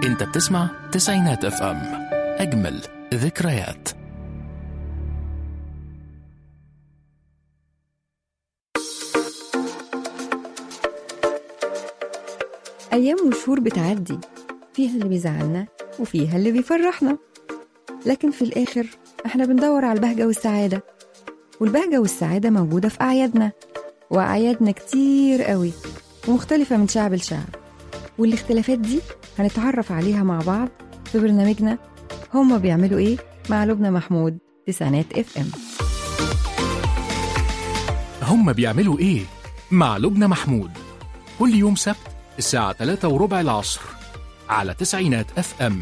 انت بتسمع تسعينات اف ام، اجمل ذكريات. أيام وشهور بتعدي، فيها اللي بيزعلنا وفيها اللي بيفرحنا، لكن في الآخر احنا بندور على البهجة والسعادة، والبهجة والسعادة موجودة في أعيادنا، وأعيادنا كتير قوي ومختلفة من شعب لشعب، والاختلافات دي هنتعرف عليها مع بعض في برنامجنا هما بيعملوا إيه مع لبنى محمود تسعينات اف ام. هما بيعملوا ايه مع لبنى محمود، كل يوم سبت الساعة 3:15 العصر على تسعينات اف ام.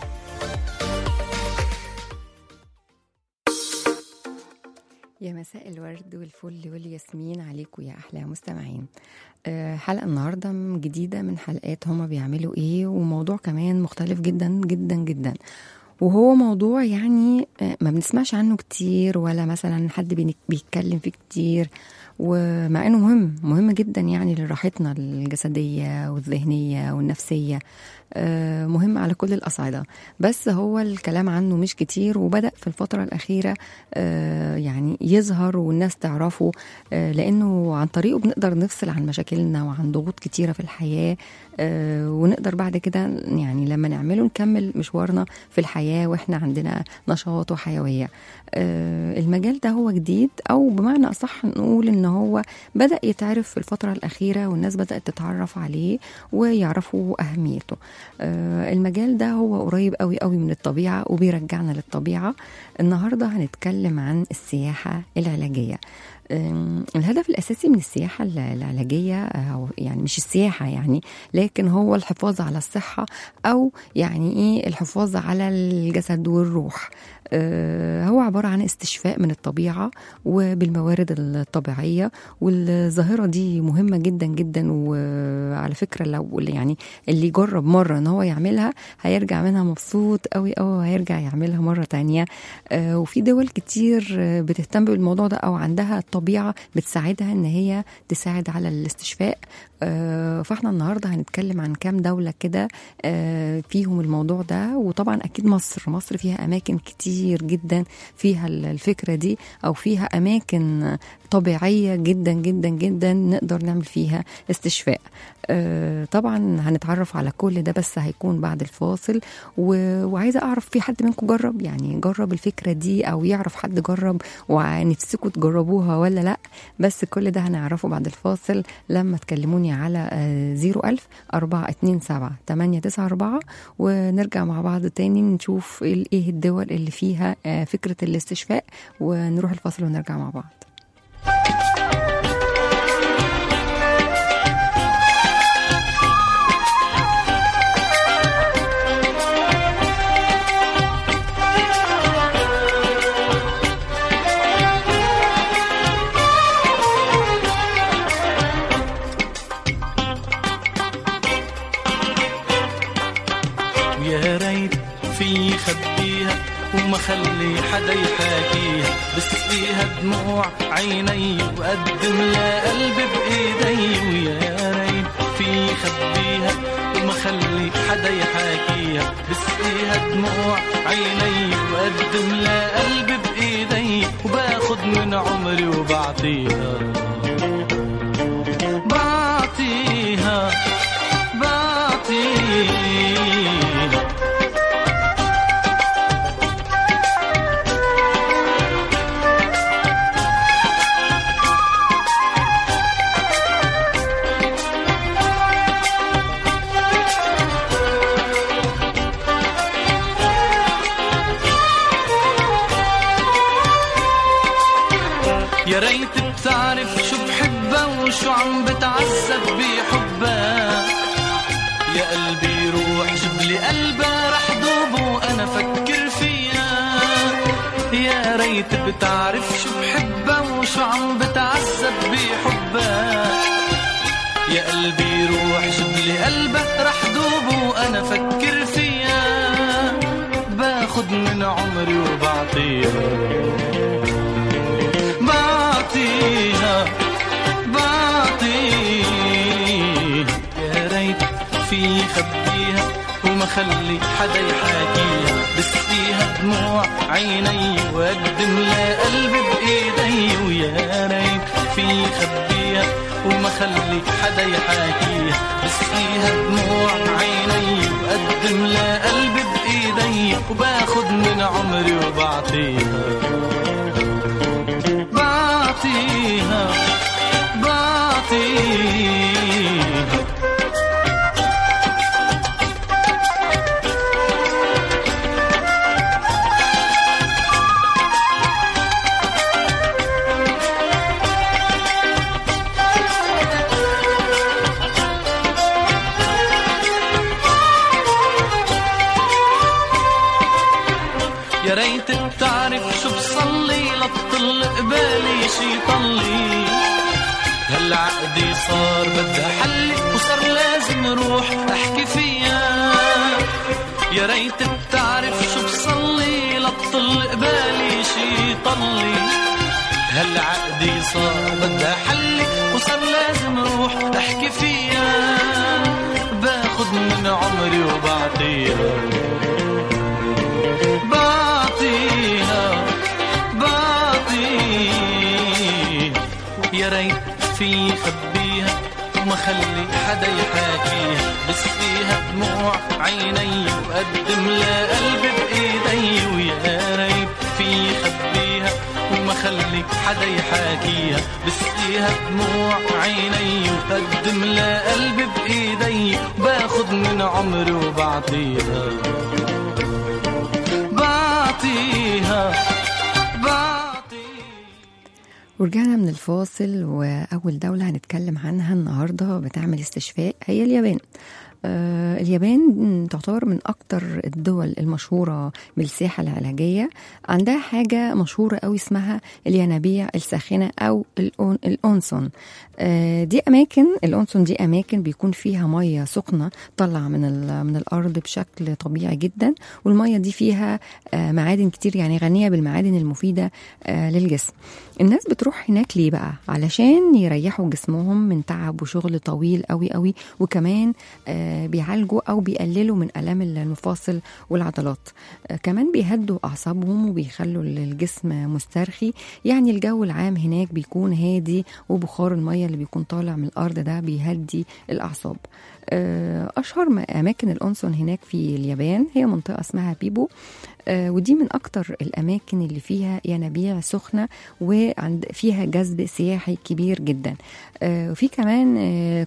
يا مساء الورد والفل والياسمين عليكم يا أحلى مستمعين. حلقة النهاردة جديدة من حلقات هما بيعملوا إيه، وموضوع كمان مختلف جدا جدا جدا، وهو موضوع يعني ما بنسمعش عنه كتير ولا مثلا حد بيتكلم فيه كتير، ومع انه مهم جدا يعني لراحتنا الجسدية والذهنية والنفسية، مهم على كل الأصعدة، بس هو الكلام عنه مش كتير، وبدأ في الفترة الأخيرة يعني يظهر والناس تعرفه، لأنه عن طريقه بنقدر نفصل عن مشاكلنا وعن ضغوط كتيرة في الحياة، ونقدر بعد كده يعني لما نعمله نكمل مشوارنا في الحياة وإحنا عندنا نشاط وحيوية. المجال ده هو جديد، أو بمعنى أصح نقول إن هو بدأ يتعرف في الفترة الأخيرة، والناس بدأت تتعرف عليه ويعرفوا أهميته. المجال ده هو قريب قوي قوي من الطبيعة وبيرجعنا للطبيعة. النهاردة هنتكلم عن السياحة العلاجية. الهدف الأساسي من السياحة العلاجية، أو يعني مش السياحة يعني، لكن هو الحفاظ على الصحة، أو يعني إيه الحفاظ على الجسد والروح. هو عبارة عن استشفاء من الطبيعة وبالموارد الطبيعية، والظاهرة دي مهمة جدا جدا، وعلى فكرة لو يعني اللي يجرب مرة ان هو يعملها هيرجع منها مبسوط قوي، او هيرجع يعملها مرة تانية. وفي دول كتير بتهتم بالموضوع ده، او عندها الطبيعة بتساعدها ان هي تساعد على الاستشفاء. فاحنا النهاردة هنتكلم عن كام دولة كده فيهم الموضوع ده، وطبعا اكيد مصر فيها اماكن كتير جدا فيها الفكرة دي، او فيها اماكن طبيعية جدا جدا جدا نقدر نعمل فيها استشفاء. طبعا هنتعرف على كل ده، بس هيكون بعد الفاصل. وعايزة اعرف في حد منكم جرب الفكرة دي، او يعرف حد جرب ونفسكم تجربوها ولا لا. بس كل ده هنعرفه بعد الفاصل لما تكلموني على 01000-427-894، ونرجع مع بعض تاني نشوف ايه الدول اللي فيها فكرة الاستشفاء، ونروح الفاصل ونرجع مع بعض. يا ريت في خبيها وما خلي حدا يحاكيها، بس فيها دموع عيني وقدم يا قلبي بإيدي. ويا ريت في خبيها وما خلي حدا يحاكيها، بس فيها دموع عيني وقدم يا قلبي بإيدي. وباخد من عمري وبعطيها يا ريت بتعرف شو بحبها وشو عم بتعذب بحبها. يا قلبي روح جبلي قلبها رح دوب وانا فكر فيها. يا ريت بتعرف شو بحبها وشو عم بتعذب بحبها. يا قلبي روح جبلي قلبها رح دوب وانا فكر فيها. باخد من عمري وبعطيها بعطيها. يا ريت في خبيها وما خلي حدا يحاكيها، بس فيها دموع عيني وأقدم لقلبي بإيدي، ويا ريت في خبيها وما خلي حدا يحاكيها، بس فيها دموع عيني وأقدم لقلبي بإيدي، وباخد من عمري وبعطيها بعطيها بعطيها. يا ريت بتعرف شو بصلي لتطل قبالي شي طلي، هالعقدي صار بدها حل وصار لازم روح احكي فيها. يا ريت بتعرف شو بصلي لتطل قبالي شي طلي، هالعقدي صار بدها حل وصار لازم روح احكي فيها، باخد من عمري وبعطيها بعطيها بعطيها. يا ريت في خبيها وما خلي حدا يحاكيها، بس فيها دموع عيني وقدم لقلبي بإيدي، ويا ريت في خبيها وما خلي حدا يحاكيها، بس فيها دموع عيني وقدم لقلبي بإيدي، باخد من عمري وبعطيها بعطيها بعطيها. ورجعنا من الفاصل، وأول دولة هنتكلم عنها النهاردة بتعمل استشفاء هي اليابان. اليابان تعتبر من أكتر الدول المشهورة بالسياحة العلاجية. عندها حاجة مشهورة قوي اسمها الينابيع الساخنة أو الأونسون. دي أماكن، الأونسون دي أماكن بيكون فيها مية سخنة طلع من الأرض بشكل طبيعي جدا، والمية دي فيها معادن كتير، يعني غنية بالمعادن المفيدة للجسم. الناس بتروح هناك ليه بقى؟ علشان يريحوا جسمهم من تعب وشغل طويل قوي قوي، وكمان بيعالجوا أو بيقللوا من آلام المفاصل والعضلات. كمان بيهدوا أعصابهم وبيخلوا الجسم مسترخي. يعني الجو العام هناك بيكون هادي، وبخار المية اللي بيكون طالع من الأرض ده بيهدي الأعصاب. أشهر أماكن الأونسون هناك في اليابان هي منطقة اسمها بيبو، ودي من أكتر الأماكن اللي فيها ينابيع سخنة وفيها جذب سياحي كبير جدا. وفي كمان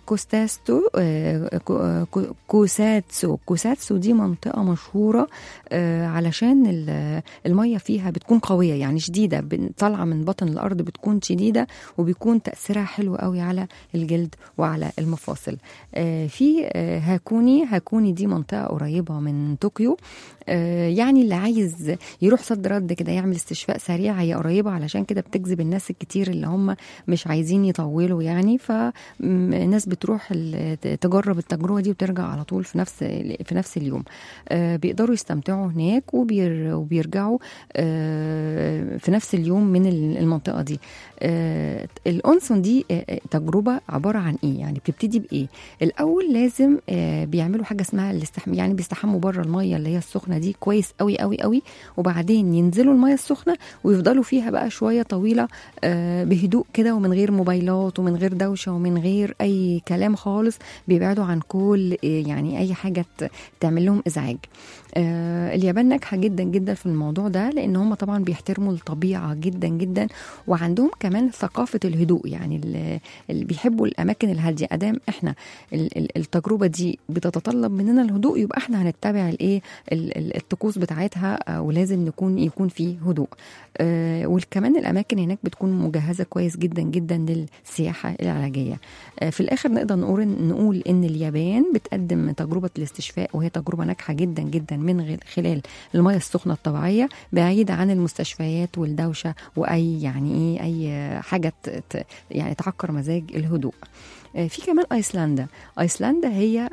كوساتسو دي منطقة مشهورة علشان المية فيها بتكون قوية، يعني شديدة، طالعة من بطن الأرض بتكون شديدة، وبيكون تأثيرها حلو قوي على الجلد وعلى المفاصل. في هاكوني دي منطقة قريبة من طوكيو. يعني اللي عايز يروح صد رد كده يعمل استشفاء سريع، هي قريبة، علشان كده بتجذب الناس الكتير اللي هم مش عايزين يطولوا يعني. فالناس بتروح تجرب التجربة دي وترجع على طول في نفس اليوم. بيقدروا يستمتعوا هناك وبيرجعوا في نفس اليوم من المنطقة دي. الأونسون دي تجربة عبارة عن ايه؟ يعني بتبتدي بايه؟ الاول لازم بيعملوا حاجة اسمها يعني بيستحموا بره المية اللي هي السخنة دي كويس قوي قوي قوي، وبعدين ينزلوا المية السخنة ويفضلوا فيها بقى شوية طويلة بهدوء كده، ومن غير موبايلات ومن غير دوشة ومن غير اي كلام خالص. بيبعدوا عن كل يعني اي حاجة تعمل لهم ازعاج. اليابان ناجحة جدا جدا في الموضوع ده، لان هم طبعا بيحترموا الطبيعة جدا جدا، وعندهم كمان ثقافة الهدوء، يعني اللي بيحبوا الاماكن الهادية. ادام احنا التجربة دي بتتطلب مننا الهدوء، يبقى احنا هنتبع الطقوس بتاعتها، ولازم يكون فيه هدوء. وكمان الاماكن هناك بتكون مجهزة كويس جدا جدا للسياحة العلاجية. في الاخر نقدر نقول ان اليابان بتقدم تجربة الاستشفاء، وهي تجربة ناجحة جدا جدا من خلال المياه السخنة الطبيعية، بعيدة عن المستشفيات والدوشة واي يعني اي حاجة يعني تعكر مزاج الهدوء. في كمان ايسلندا هي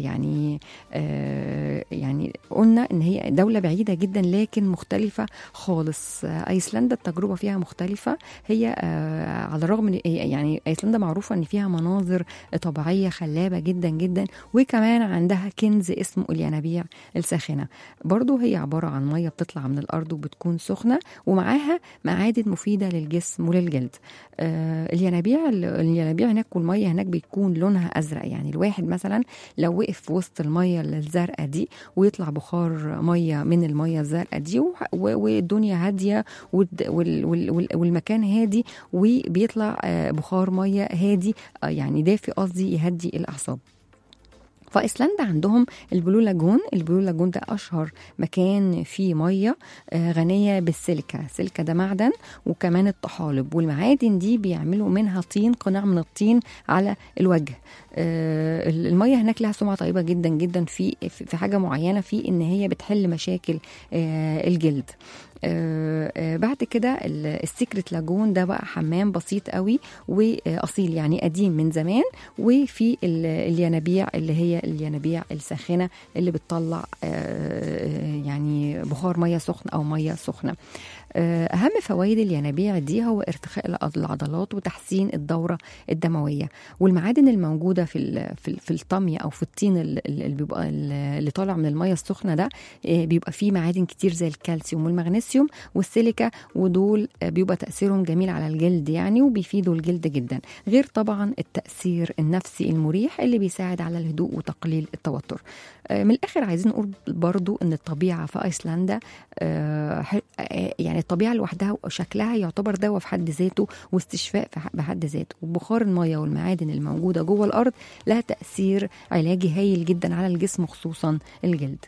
يعني قلنا ان هي دولة بعيدة جدا لكن مختلفة خالص. ايسلندا التجربة فيها مختلفة. هي على الرغم من يعني ايسلندا معروفة ان فيها مناظر طبيعية خلابة جدا جدا، وكمان عندها كنز اسمه الينابيع الساخنة. برضو هي عبارة عن مية بتطلع من الارض وبتكون سخنة ومعاها معادن مفيدة للجسم وللجلد. الينابيع هناك والمية هناك بيكون لونها ازرق. يعني الواحد مثلا لو وقف في وسط المية الزرقاء دي ويطلع بخار مية من المية الزرقاء دي والدنيا هادية والمكان هادي وبيطلع بخار مية هادي يعني دافي قصدي يهدي الأعصاب. فايسلندا عندهم البلو لاجون ده اشهر مكان فيه ميه غنيه بالسيليكا. السيليكا ده معدن وكمان الطحالب، والمعادن دي بيعملوا منها طين، قناع من الطين على الوجه. الميه هناك لها سمعه طيبه جدا جدا في حاجه معينه، في ان هي بتحل مشاكل الجلد. بعد كده السيكريت لاجون ده بقى حمام بسيط قوي واصيل يعني قديم من زمان، وفي الينابيع اللي هي الينابيع الساخنه اللي بتطلع يعني بخار ميه سخنه او ميه سخنه. أهم فوائد الينابيع دي هو ارتخاء العضلات وتحسين الدورة الدموية. والمعادن الموجودة في الطمي أو في الطين اللي طالع من المية السخنة ده بيبقى فيه معادن كتير زي الكالسيوم والمغنيسيوم والسيليكا، ودول بيبقى تأثيرهم جميل على الجلد يعني وبيفيدوا الجلد جدا، غير طبعا التأثير النفسي المريح اللي بيساعد على الهدوء وتقليل التوتر. من الآخر عايزين نقول برضو أن الطبيعة في أيسلندا يعني الطبيعة لوحدها شكلها يعتبر دواء في حد ذاته واستشفاء بحد ذاته، وبخار المياه والمعادن الموجودة جوه الأرض لها تأثير علاجي هايل جدا على الجسم خصوصا الجلد.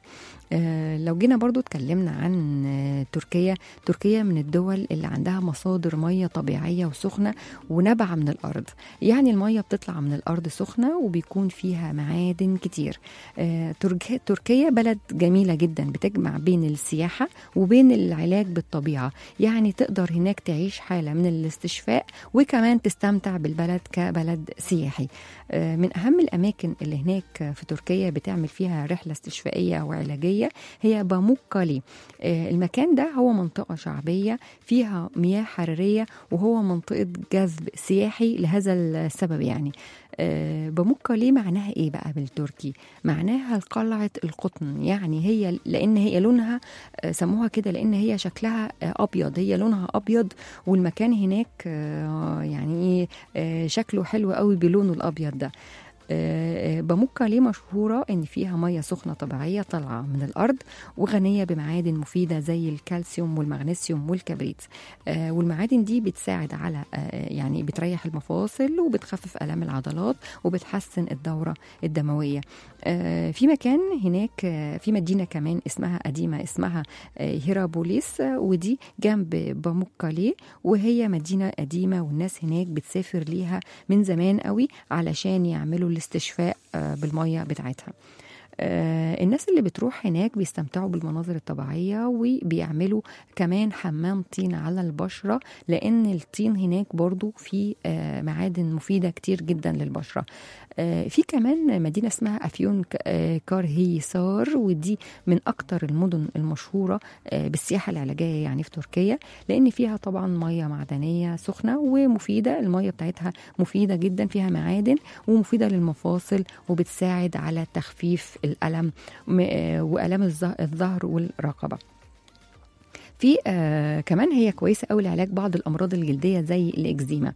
لو جينا برضو اتكلمنا عن تركيا من الدول اللي عندها مصادر مية طبيعية وسخنة ونابعة من الأرض. يعني المية بتطلع من الأرض سخنة وبيكون فيها معادن كتير. تركيا بلد جميلة جدا بتجمع بين السياحة وبين العلاج بالطبيعة، يعني تقدر هناك تعيش حالة من الاستشفاء وكمان تستمتع بالبلد كبلد سياحي. من أهم الأماكن اللي هناك في تركيا بتعمل فيها رحلة استشفائية أو علاجية هي باموكالي. المكان ده هو منطقة شعبية فيها مياه حرارية وهو منطقة جذب سياحي لهذا السبب. يعني باموكالي معناها ايه بقى بالتركي؟ معناها قلعة القطن. يعني هي لان هي لونها سموها كده لان هي شكلها ابيض، هي لونها ابيض، والمكان هناك يعني شكله حلو قوي بلونه الابيض ده. باموكالي مشهورة إن فيها مية سخنة طبيعية طالعة من الأرض وغنية بمعادن مفيدة زي الكالسيوم والمغنيسيوم والكبريت. والمعادن دي بتساعد على يعني بتريح المفاصل وبتخفف آلام العضلات وبتحسن الدورة الدموية. في مكان هناك في مدينة كمان اسمها قديمة اسمها هيرابوليس، ودي جنب باموكالي، وهي مدينة قديمة والناس هناك بتسافر ليها من زمان قوي علشان يعملوا الاستشفاء بالمية بتاعتها. الناس اللي بتروح هناك بيستمتعوا بالمناظر الطبيعية وبيعملوا كمان حمام طين على البشرة، لأن الطين هناك برضو فيه معادن مفيدة كتير جدا للبشرة. في كمان مدينة اسمها أفيون كارهيسار، ودي من أكتر المدن المشهورة بالسياحة العلاجية يعني في تركيا، لأن فيها طبعا مياه معدنية سخنة ومفيدة. المياه بتاعتها مفيدة جدا، فيها معادن ومفيدة للمفاصل وبتساعد على تخفيف الألم وألم الظهر والرقبة. في كمان هي كويسة قوي لعلاج بعض الأمراض الجلدية زي الإكزيما.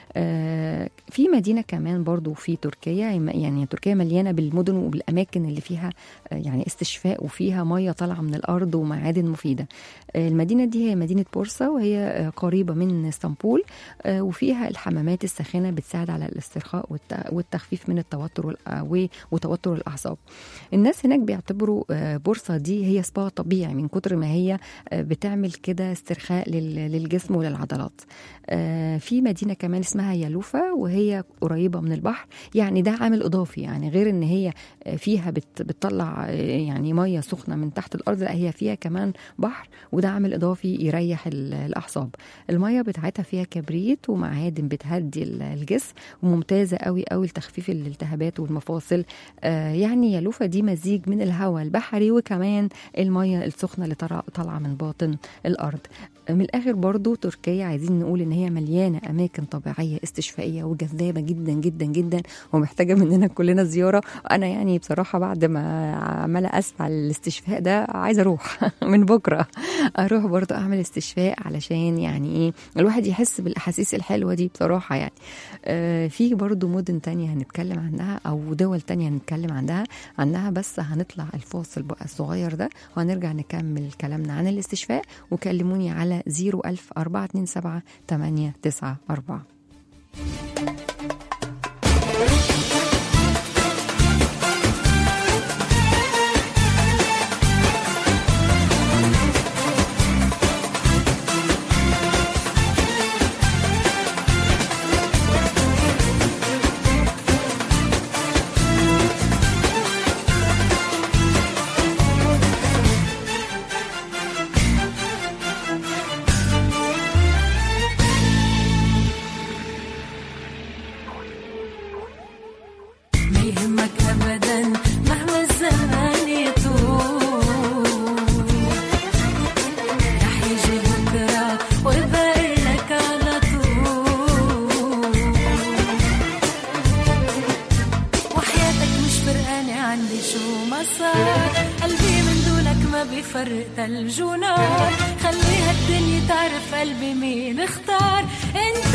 في مدينة كمان برضو في تركيا، يعني تركيا مليانة بالمدن وبالأماكن اللي فيها يعني استشفاء وفيها مية طالعة من الأرض ومعادن مفيدة. المدينة دي هي مدينة بورصة، وهي قريبة من اسطنبول، وفيها الحمامات الساخنة بتساعد على الاسترخاء والتخفيف من التوتر وتوتر الأعصاب. الناس هناك بيعتبروا بورصة دي هي سبا طبيعي من كتر ما هي بتعمل بيعمل كده استرخاء للجسم وللعضلات. في مدينة كمان اسمها يالوفا وهي قريبة من البحر، يعني ده عامل إضافي، يعني غير إن هي فيها بتطلع يعني مية سخنة من تحت الأرض، لا هي فيها كمان بحر، وده عامل إضافي يريح الأعصاب. المية بتاعتها فيها كبريت ومعادن بتهدي الجسم، وممتازة قوي قوي لتخفيف الالتهابات والمفاصل. يعني يالوفا دي مزيج من الهواء البحري وكمان المية السخنة اللي طالعة من باطن الأرض. من الآخر برضو تركيا عايزين نقول إن هي مليانة أماكن طبيعية استشفائية وجذابة جدا جدا جدا، ومحتاجة مننا كلنا زيارة. أنا يعني بصراحة بعد ما عمالة أسمع الاستشفاء ده عايزة أروح من بكرة أروح برضو أعمل استشفاء، علشان يعني إيه الواحد يحس بالأحاسيس الحلوة دي بصراحة. يعني في برضو مدن تانية هنتكلم عنها أو دول تانية هنتكلم عنها بس هنطلع الفاصل بقى الصغير ده وهنرجع نكمل كلامنا عن الاستشفاء. وكلموني على 01427 بفرق ثلج ونار. خليها الدنيا تعرف قلبي مين اختار. انت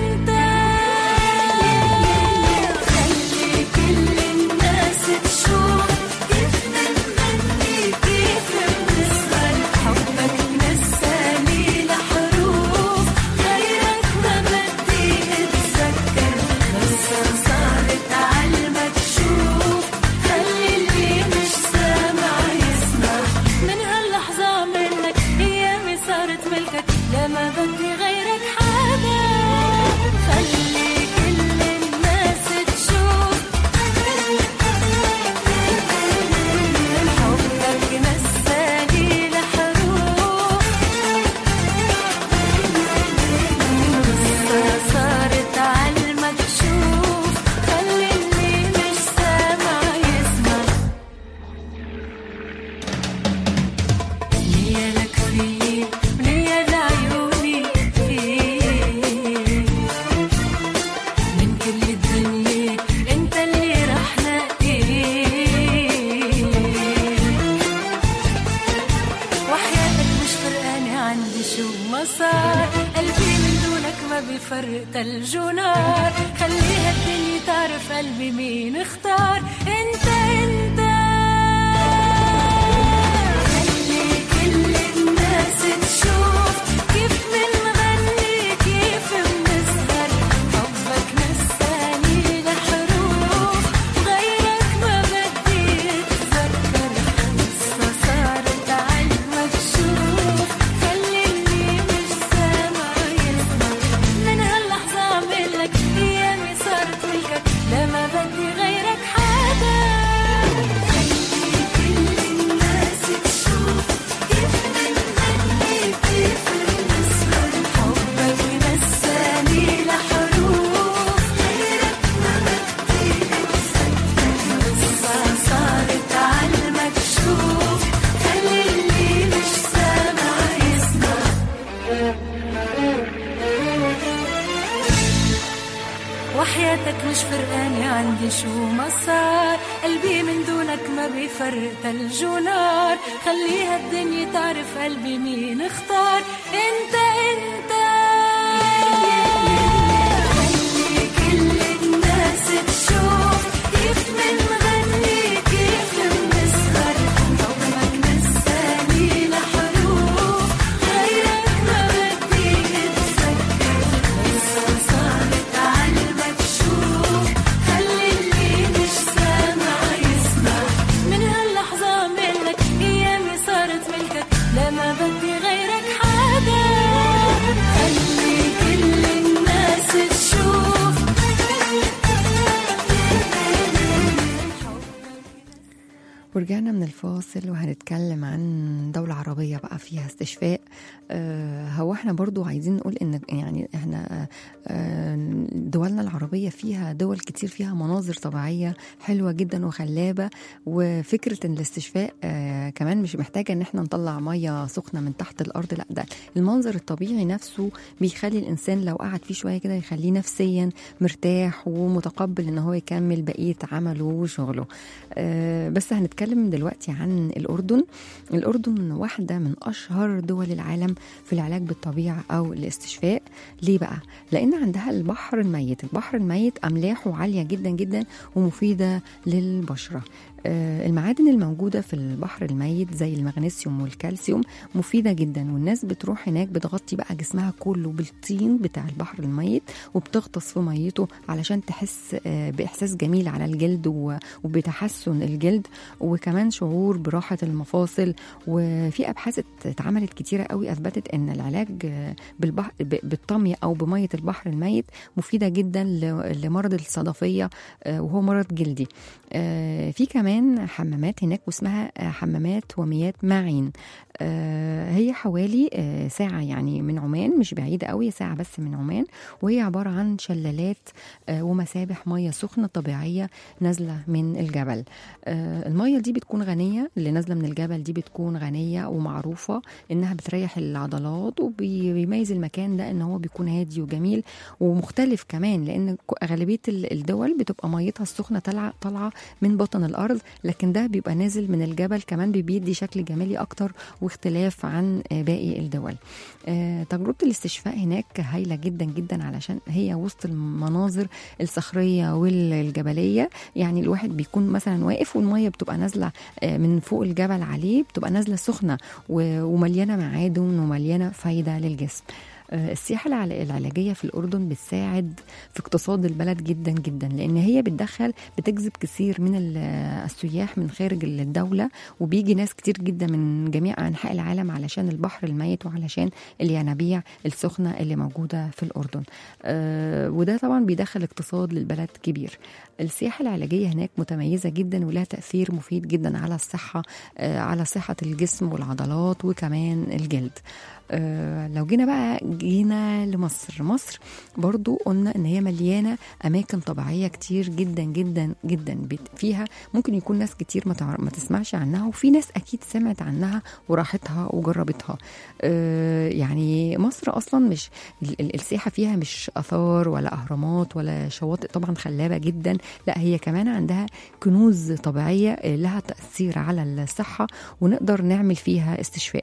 خلي كل الناس تشوف كيف بنغني كيف بنسهر. حبك نساني لحروف غيرك ما بدي اتذكر. بس صارت عالمك شوف خلي اللي مش سامع يسمع. من هاللحظة منك ايامي صارت ملكك لما بدي غيرك حدا. خلي كل الناس تشوف حبك نساني لحروف صارت عالمك شوف خلي اللي مش سامع يسمع. نية لك فيه ونية لعيوني فيه. من كل الدنيا انت اللي رح نقيه. وحياتك مش فرقانة عندي شو ما صار. قلبي من دونك ما بيفرق ثلج ونار. خليها الدنيا تعرف قلبي مين اختار. انت خلي كل الناس تشوف كيف بنغني كيف بنسهر. حبك نساني لحروف غيرك ما بدي اتذكر. قصة صارت عالمك شوف خلي اللي مش سامع يسمع. من هاللحظة عملك ايامي صارت ملكك لما بدي غيرك حدا. خلي كل الناس تشوف كيف بنغني كيف بنسهر. حبك نساني لحروف غيرك ما بدي اتذكر. قصة صارت عالمك شوف خلي اللي مش سامع يسمع. وحياتك مش فرقانة عندي شو ما صار. قلبي من دونك ما بيفرق ثلج ونار. خليها الدنيا تعرف قلبي مين اختار. انت خلي كل الناس تشوف كيف بنغني كيف بنسهر. حبك نساني لحروف غيرك ما بدي اتذكر. قصة صارت عالمك شوف خلي اللي مش سامع يسمع. من هاللحظة منك ايامي صارت ملكك لما بدي غيرك ورجعنا من الفاصل وهنتكلم عن دولة عربية بقى فيها استشفاء. هو احنا برضو عايزين نقول ان يعني احنا دولنا العربية فيها دول كتير فيها مناظر طبيعية حلوة جدا وخلابة، وفكرة ان الاستشفاء كمان مش محتاجة ان احنا نطلع مية سخنة من تحت الارض، لا ده المنظر الطبيعي نفسه بيخلي الانسان لو قعد فيه شوية كده يخليه نفسيا مرتاح ومتقبل ان هو يكمل بقية عمله وشغله. بس هنتكلم دلوقتي عن الأردن. الأردن واحدة من أشهر دول العالم في العلاج بالطبيعة أو الاستشفاء. ليه بقى؟ لأن عندها البحر الميت. البحر الميت أملاحه عالية جدا جدا ومفيدة للبشرة. المعادن الموجودة في البحر الميت زي المغنيسيوم والكالسيوم مفيدة جدا، والناس بتروح هناك بتغطي بقى جسمها كله بالطين بتاع البحر الميت وبتغطس في ميته علشان تحس بإحساس جميل على الجلد وبتحسن الجلد، وكمان شعور براحة المفاصل. وفي أبحاث اتعملت كتيرة قوي أثبتت أن العلاج بالطمي أو بمية البحر الميت مفيدة جدا لمرض الصدفية وهو مرض جلدي. في كمان حمامات هناك واسمها حمامات وميات معين. هي حوالي ساعة يعني من عمان، مش بعيدة قوي، ساعة بس من عمان، وهي عبارة عن شلالات ومسابح مية سخنة طبيعية نازلة من الجبل. المية دي بتكون غنية، اللي نازلة من الجبل دي بتكون غنية ومعروفة انها بتريح العضلات، وبيميز المكان ده ان هو بيكون هادي وجميل ومختلف كمان، لان غالبية الدول بتبقى ميتها السخنة طالعة من بطن الارض، لكن ده بيبقى نازل من الجبل، كمان بيدي شكل جمالي اكتر واختلاف عن باقي الدول. تجربة الاستشفاء هناك هايلة جدا جدا علشان هي وسط المناظر الصخرية والجبلية. يعني الواحد بيكون مثلا واقف والمية بتبقى نازلة من فوق الجبل عليه، بتبقى نازلة سخنة ومليانة معادن ومليانة فايدة للجسم. السياحة العلاجية في الأردن بتساعد في اقتصاد البلد جدا جدا، لأن هي بتجذب كثير من السياح من خارج الدولة، وبيجي ناس كتير جدا من جميع أنحاء العالم علشان البحر الميت وعلشان الينابيع السخنة اللي موجودة في الأردن. وده طبعا بيدخل اقتصاد للبلد كبير. السياحة العلاجية هناك متميزة جدا ولها تأثير مفيد جدا على الصحة، على صحة الجسم والعضلات وكمان الجلد. لو جينا لمصر، مصر برضو قلنا ان هي مليانة اماكن طبيعية كتير جدا جدا جدا، فيها ممكن يكون ناس كتير ما تسمعش عنها، وفي ناس اكيد سمعت عنها وراحتها وجربتها. يعني مصر اصلا مش السياحة فيها مش اثار ولا اهرامات ولا شواطئ طبعا خلابة جدا، لا هي كمان عندها كنوز طبيعية لها تأثير على الصحة ونقدر نعمل فيها استشفاء.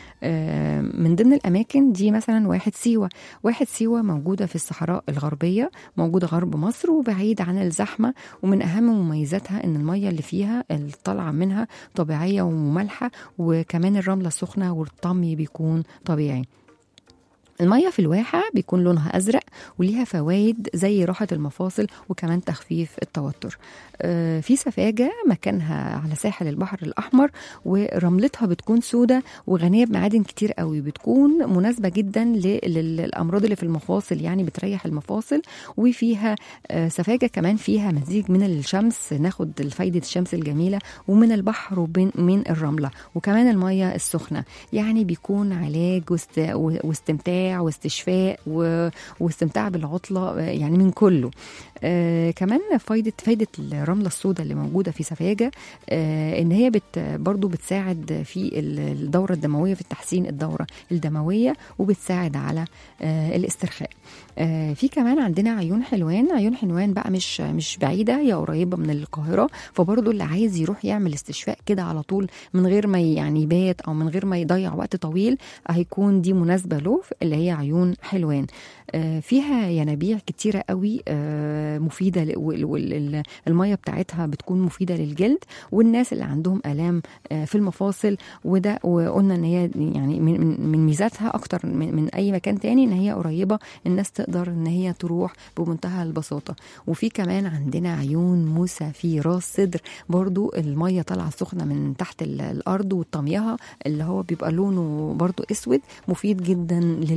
من ضمن الأماكن دي مثلا واحد سيوة موجودة في الصحراء الغربية، موجودة غرب مصر وبعيد عن الزحمة، ومن أهم مميزاتها أن المية اللي فيها الطالعة منها طبيعية ومملحة، وكمان الرملة السخنة والطمي بيكون طبيعي. المية في الواحة بيكون لونها أزرق وليها فوائد زي راحة المفاصل وكمان تخفيف التوتر. في سفاجة مكانها على ساحل البحر الأحمر، ورملتها بتكون سودة وغنية بمعادن كتير قوي، بتكون مناسبة جدا للأمراض اللي في المفاصل، يعني بتريح المفاصل. وفيها سفاجة كمان فيها مزيج من الشمس، ناخد الفايدة الشمس الجميلة ومن البحر ومن الرملة وكمان المية السخنة، يعني بيكون علاج واستمتاع واستشفاء واستمتاع بالعطلة يعني من كله. كمان فايدة الرملة السوداء اللي موجودة في سفاجة ان هي برضو بتساعد في الدورة الدموية، في تحسين الدورة الدموية، وبتساعد على الاسترخاء. في كمان عندنا عيون حلوان بقى مش بعيدة، هي قريبة من القاهرة، فبرضو اللي عايز يروح يعمل استشفاء كده على طول من غير ما يعني يبات او من غير ما يضيع وقت طويل، هيكون دي مناسبة له، اللي هي عيون حلوان. فيها ينابيع كتيرة قوي مفيدة، والمية بتاعتها بتكون مفيدة للجلد والناس اللي عندهم آلام في المفاصل. وده وقلنا ان هي يعني من ميزاتها اكتر من اي مكان تاني ان هي قريبة، الناس تقدر ان هي تروح بمنتهى البساطة. وفي كمان عندنا عيون موسى في راس سدر، برضو المية طالعة سخنة من تحت الارض، وطميها اللي هو بيبقى لونه برضو اسود مفيد جدا للجلد.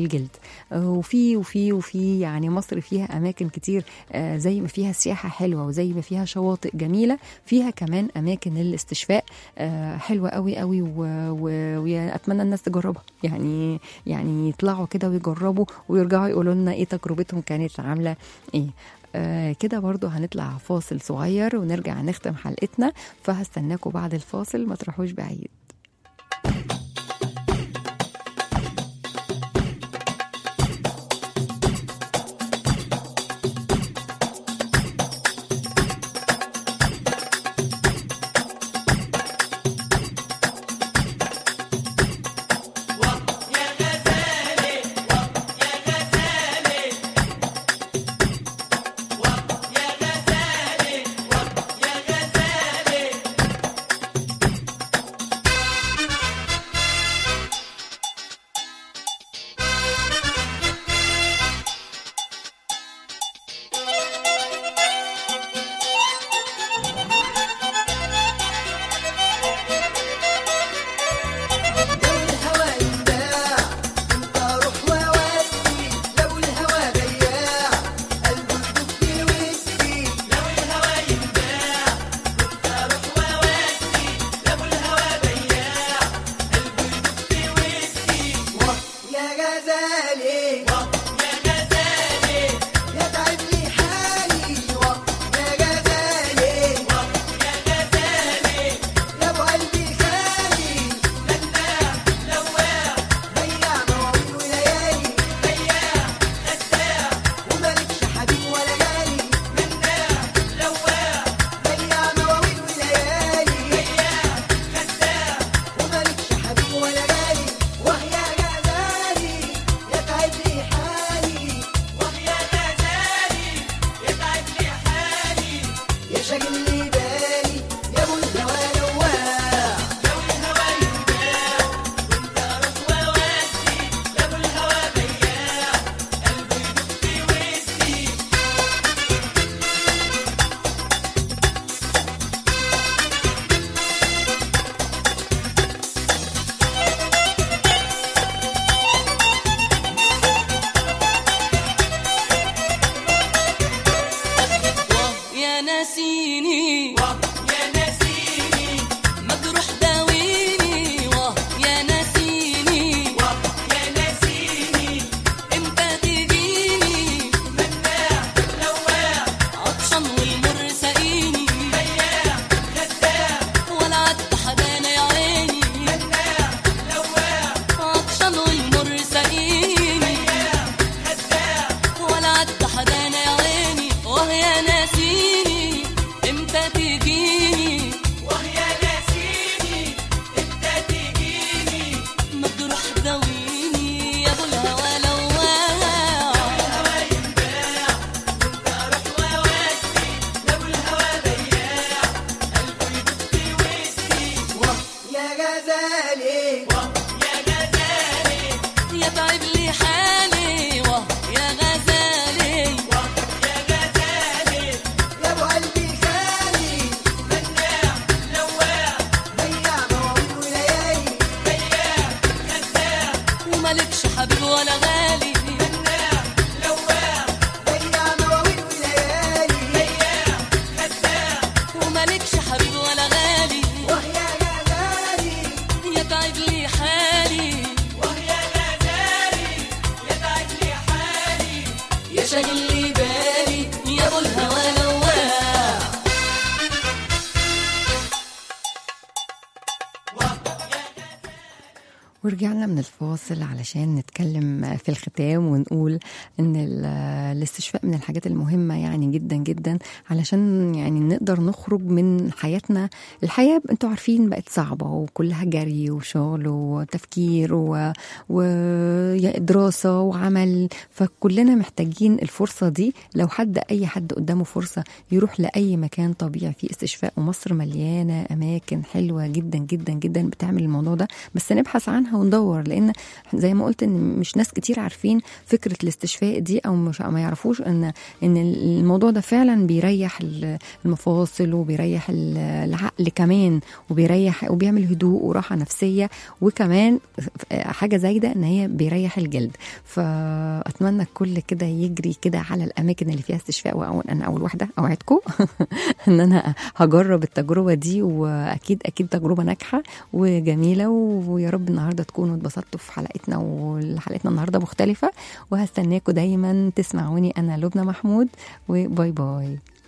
الجلد. وفي يعني مصر فيها اماكن كتير، زي ما فيها سياحه حلوه وزي ما فيها شواطئ جميله، فيها كمان اماكن للاستشفاء حلوه قوي قوي، واتمنى الناس تجربها، يعني يطلعوا كده ويجربوا ويرجعوا يقولوا لنا ايه تجربتهم كانت عامله ايه. كده برضو هنطلع فاصل صغير ونرجع نختم حلقتنا، فهستناكم بعد الفاصل، ما تروحوش بعيد. ورجعنا من الفاصل علشان نتكلم في الختام ونقول ان الاستشفاء من الحاجات المهمة يعني جدا جدا، علشان يعني نقدر نخرج من حياتنا. الحياة انتوا عارفين بقت صعبة وكلها جري وشغل وتفكير ودراسة وعمل، فكلنا محتاجين الفرصة دي. لو اي حد قدامه فرصة يروح لأي مكان طبيعي فيه استشفاء، ومصر مليانة أماكن حلوة جدا جدا جدا بتعمل الموضوع ده، بس نبحث عنها عنها وندور، لان زي ما قلت ان مش ناس كتير عارفين فكره الاستشفاء دي، او مش ما يعرفوش ان الموضوع ده فعلا بيريح المفاصل وبيريح العقل كمان، وبيريح وبيعمل هدوء وراحه نفسيه، وكمان حاجه زايده ان هي بيريح الجلد. فاتمنى الكل كده يجري كده على الاماكن اللي فيها استشفاء. وانا اول واحده اوعدكم ان انا هجرب التجربه دي، واكيد اكيد تجربه ناجحه وجميله. ويا رب النهارده تكونوا اتبسطتوا في حلقتنا، وحلقتنا النهارده مختلفه، وهستناكم دايما تسمعوني. انا لبنى محمود، وباي باي.